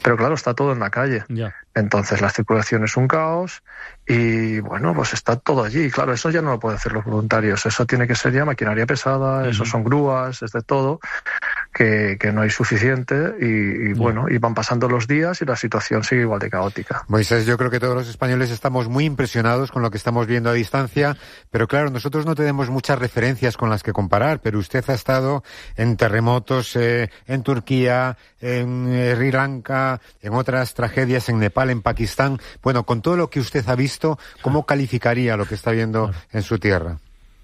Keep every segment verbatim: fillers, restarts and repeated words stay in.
Pero claro, está todo en la calle. Ya. Entonces la circulación es un caos y bueno, pues está todo allí. Claro, eso ya no lo pueden hacer los voluntarios. Eso tiene que ser ya maquinaria pesada, uh-huh. Eso son grúas, es de todo, que, que no hay suficiente y, y bueno, y van pasando los días y la situación sigue igual de caótica. Moisés, yo creo que todos los españoles estamos muy impresionados con lo que estamos viendo a distancia, pero claro, nosotros no tenemos muchas referencias con las que comparar, pero usted ha estado en terremotos eh, en Turquía, en eh, Sri Lanka, en otras tragedias en Nepal, en Pakistán. Bueno, con todo lo que usted ha visto, ¿cómo calificaría lo que está viendo en su tierra?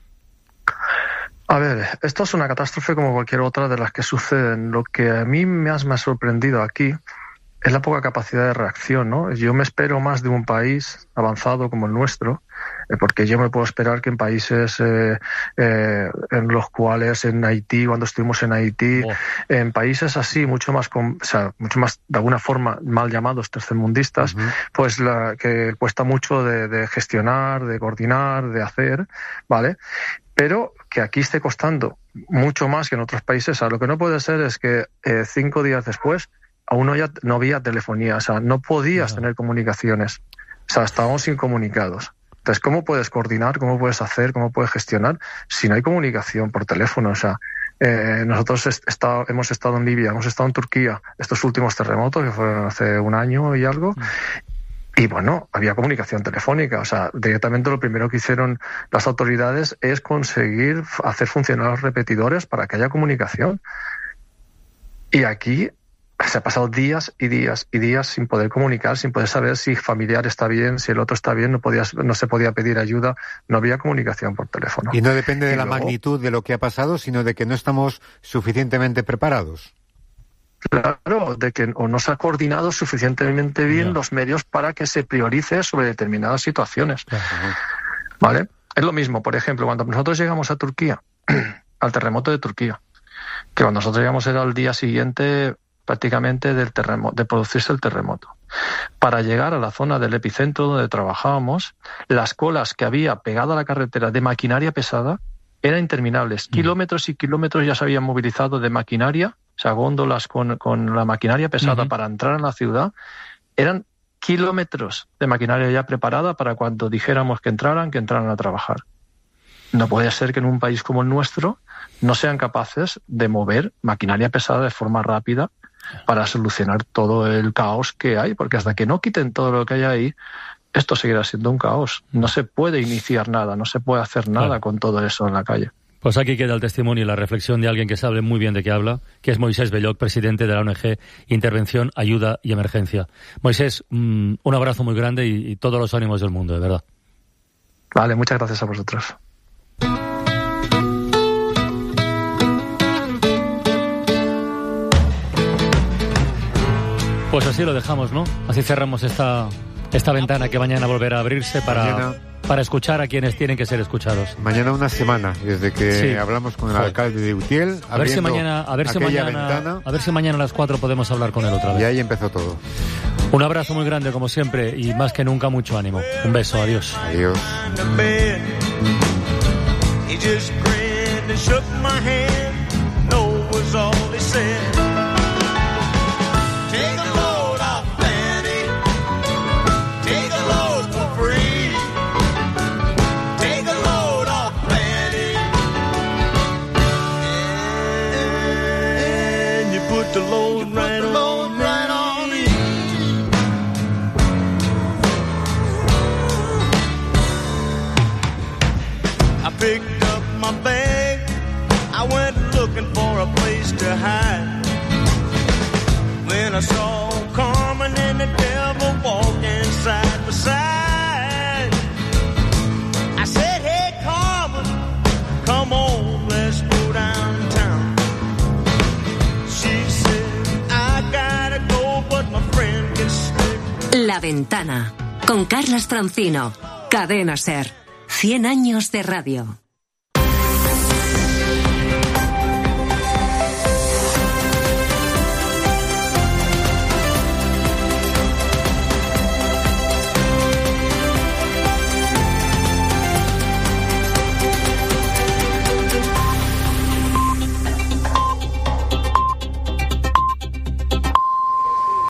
A ver, esto es una catástrofe como cualquier otra de las que suceden. Lo que a mí más me ha sorprendido aquí es la poca capacidad de reacción, ¿no? Yo me espero más de un país avanzado como el nuestro, eh, porque yo me puedo esperar que en países eh, eh, en los cuales en Haití, cuando estuvimos en Haití, oh. en países así, mucho más, con, o sea, mucho más de alguna forma mal llamados tercermundistas, uh-huh. pues la, que cuesta mucho de, de gestionar, de coordinar, de hacer, ¿vale? Pero que aquí esté costando mucho más que en otros países. O sea, lo que no puede ser es que eh, cinco días después aún no, ya, no había telefonía, o sea, no podías no. tener comunicaciones, o sea, estábamos incomunicados. Entonces, ¿cómo puedes coordinar, cómo puedes hacer, cómo puedes gestionar si no hay comunicación por teléfono? O sea, eh, nosotros est- estado, hemos estado en Libia, hemos estado en Turquía, estos últimos terremotos que fueron hace un año y algo, mm. y bueno, había comunicación telefónica, o sea, directamente lo primero que hicieron las autoridades es conseguir hacer funcionar los repetidores para que haya comunicación. Y aquí se ha pasado días y días y días sin poder comunicar, sin poder saber si familiar está bien, si el otro está bien, no podías, no se podía pedir ayuda, no había comunicación por teléfono. Y no depende de y la luego, magnitud de lo que ha pasado, sino de que no estamos suficientemente preparados. Claro, de que o no se ha coordinado suficientemente bien no. los medios para que se priorice sobre determinadas situaciones. Uh-huh. ¿Vale? Es lo mismo, por ejemplo, cuando nosotros llegamos a Turquía, al terremoto de Turquía, que cuando nosotros llegamos era al día siguiente prácticamente del terremoto, de producirse el terremoto. Para llegar a la zona del epicentro donde trabajábamos, las colas que había pegado a la carretera de maquinaria pesada eran interminables. Mm. Kilómetros y kilómetros ya se habían movilizado de maquinaria, o sea, góndolas con, con la maquinaria pesada uh-huh. para entrar en la ciudad. Eran kilómetros de maquinaria ya preparada para cuando dijéramos que entraran, que entraran a trabajar. No puede ser que en un país como el nuestro no sean capaces de mover maquinaria pesada de forma rápida para solucionar todo el caos que hay, porque hasta que no quiten todo lo que hay ahí, esto seguirá siendo un caos. No se puede iniciar nada, no se puede hacer nada claro. con todo eso en la calle. Pues aquí queda el testimonio y la reflexión de alguien que sabe muy bien de qué habla, que es Moisés Belloc, presidente de la O N G Intervención, Ayuda y Emergencia. Moisés, mmm, un abrazo muy grande y, y todos los ánimos del mundo, de verdad. Vale, muchas gracias a vosotros. Pues así lo dejamos, ¿no? Así cerramos esta, esta ventana que mañana volverá a abrirse para, mañana, para escuchar a quienes tienen que ser escuchados. Mañana una semana, desde que sí. hablamos con el alcalde de Utiel. A ver si mañana, a ver si mañana, a ver si mañana a las cuatro podemos hablar con él otra vez. Y ahí empezó todo. Un abrazo muy grande, como siempre, y más que nunca mucho ánimo. Un beso, adiós. Adiós. The load right on, right on me. I picked up my bag. I went looking for a place to hide. Then I saw Carmen and the devil walking side by side. I said, hey Carmen, come on, let's go downtown. La Ventana, con Carlas Francino, Cadena SER, cien años de radio.